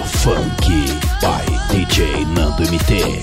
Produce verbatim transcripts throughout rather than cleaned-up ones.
Funk by D J Nando M T.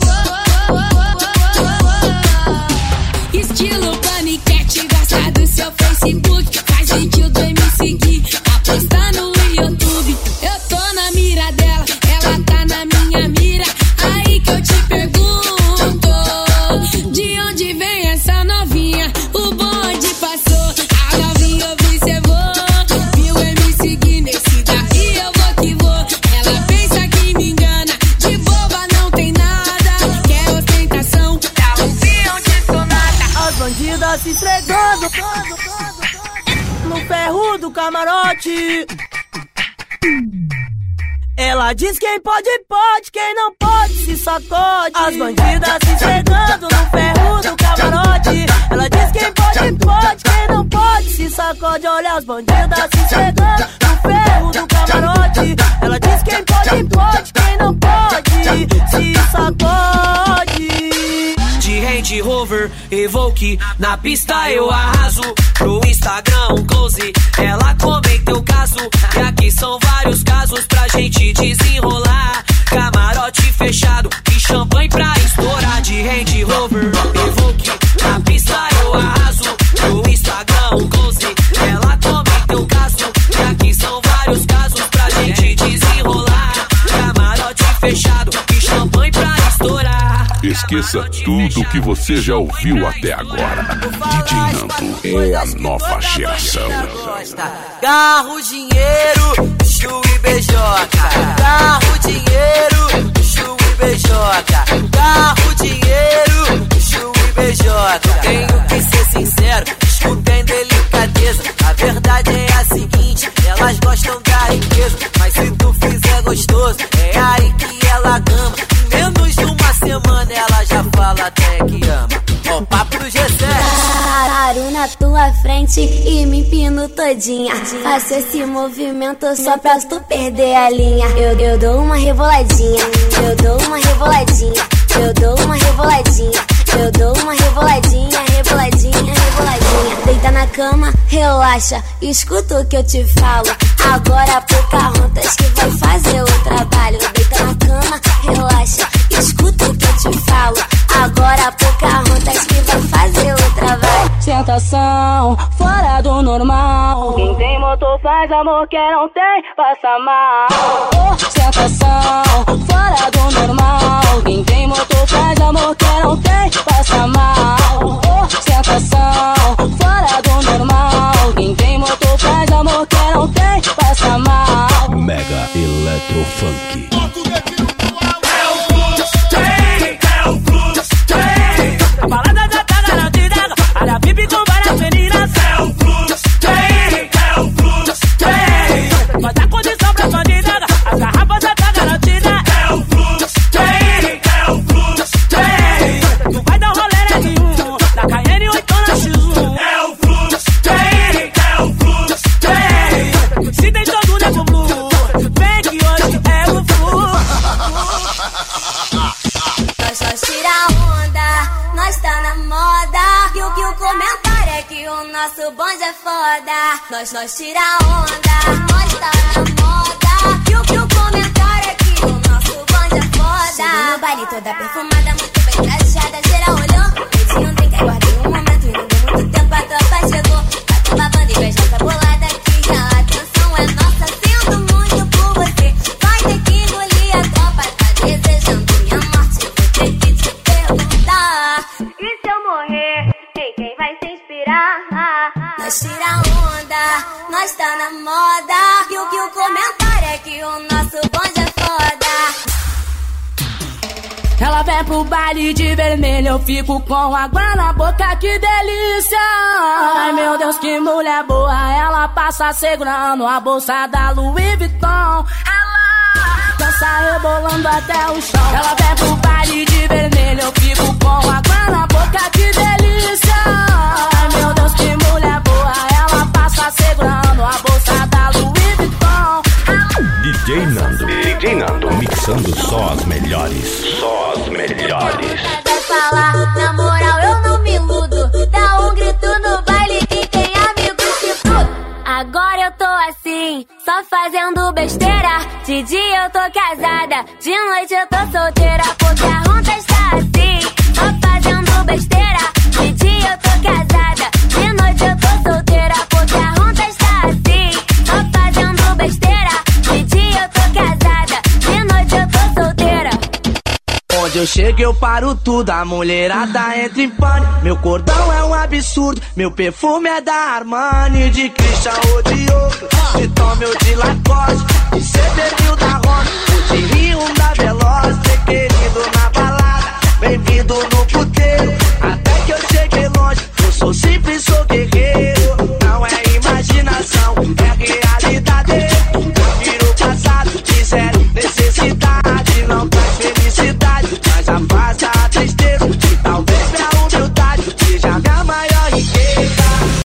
Estilo paniquete, gosta do seu Facebook, faz vídeo do me seguir, aposta no YouTube. Eu tô na mira dela, ela tá na minha mira. Aí que eu te pergunto, de onde vem essa novinha? O bonde passou, a novinha observou, viu eu me seguir nesse daí, eu vou que vou. Ela pensa que me engana, de boba não tem nada, quer ostentação, dá um fião de sonata. As bandidas se esfregando no ferro do camarote. Ela diz quem pode, pode, quem não pode se sacode. As bandidas se esfregando no ferro do camarote. Ela diz quem pode, pode, quem não pode se sacode. Olha as bandidas se esfregando no ferro do camarote. Ela diz quem pode, pode, quem não pode se sacode. De Range Rover, Evoque, na pista eu arraso. Pro Instagram um close, ela comenta o caso. E aqui são vários casos pra gente desenrolar. Camarote fechado e champanhe pra estourar. De Range Rover, Evoque, na pista eu arraso. Pro Instagram um close, ela comenta o caso. E aqui são vários casos pra gente desenrolar. Camarote fechado e champanhe pra estourar. Esqueça tudo que você já ouviu até agora. D J Nando é a nova geração. Carro, dinheiro, chu e beijoca. Carro, dinheiro, chu e beijoca. Carro, dinheiro, chu e beijoca. Tenho que ser sincero, escutem delicadeza. A verdade é a seguinte, elas gostam da riqueza. Mas se tu fizer gostoso, é aí que ela gama. Em menos de uma semana ela já fala até que ama. Ó, papo do G sete. Paro na tua frente e me empino todinha. Faço esse movimento só pra tu perder a linha. Eu, eu dou uma reboladinha, eu dou uma reboladinha, eu dou uma reboladinha, eu dou uma reboladinha, reboladinha, reboladinha. Deita na cama, relaxa, escuta o que eu te falo. Agora Pocahontas que vai fazer o trabalho. Deita na cama, relaxa, escuta o que eu te falo. Agora Pocahontas que vai fazer o trabalho. Sentação fora do normal. Quem tem motor faz amor, quem não tem passa mal. Oh, sentação fora do normal. Quem tem motor faz amor, quem não tem passa mal. Oh, sentação fora do normal. Quem tem motor faz amor, quem não tem passa mal. Mega Electro Funk. A balada já tá garantida, área V I P com várias meninas. É o Flux, tem, é o Flux, tem. Vai dar condição pra bandida, as garrafas já tá garantida. É o Flux, tem, é o Flux, tem. Tu vai dar rolê nenhum, na Cayenne ou então na X um. É o Flux, tem, é o Flux, tem. Se tem todo nego blue, vem que hoje é o Flux. Nós nós tira onda, nós tá na moda. E o que o comentário é que o nosso bonde é foda. Nós nós tira onda, nós tá na moda. E o que o comentário é que o nosso bonde é foda. Cheguei no baile toda perfumada, muito bem trajada, geral olhou. Dedinho tem que guardei um momento e não deu muito tempo, a tropa chegou. Bateu babando e beijou essa bolada aqui. A atenção é nossa, sinto muito por você. Vai ter que engolir a tropa, tá desejando minha morte. Vou ter que te perguntar, e se eu morrer, em quem vai se inspirar? Nós tira onda, nós tá na moda. E o que o comentário é que o nosso bonde é foda. Ela vem pro baile de vermelho, eu fico com água na boca, que delícia. Ai meu Deus, que mulher boa. Ela passa segurando a bolsa da Louis Vuitton. Ela dança rebolando até o chão. Ela vem pro baile de vermelho, eu fico com água na boca, que delícia. Ai meu Deus, que mulher boa. Ela passa segurando a bolsa da Louis Vuitton. D J Nando, D J Nando, mixando só as melhores, só as melhores. Vai falar, na moral eu não me iludo. Dá um grito no baile, quem tem amigos se fudam. Agora eu tô assim, só fazendo besteira. De dia eu tô casada, de noite eu tô solteira. Porque a ronda está assim, só fazendo besteira. De dia eu tô casada, de noite eu tô solteira. Porque a ronda está assim, só fazendo besteira. De dia eu tô casada, de noite eu tô solteira. Onde eu chego eu paro tudo, a mulherada entra em pânico. Meu cordão é um absurdo, meu perfume é da Armani. De Christian ou de outro, de Tommy ou de Lacoste, de C D mil da Honda, ou de Rio da Veloz. Ter querido na balada, bem-vindo no puteiro. Até que eu cheguei longe, eu sou simples, sou guerreiro. Não é imaginação, é realidade. Prefiro o passado, de zero necessidade. Não traz felicidade, mas afasta a tristeza.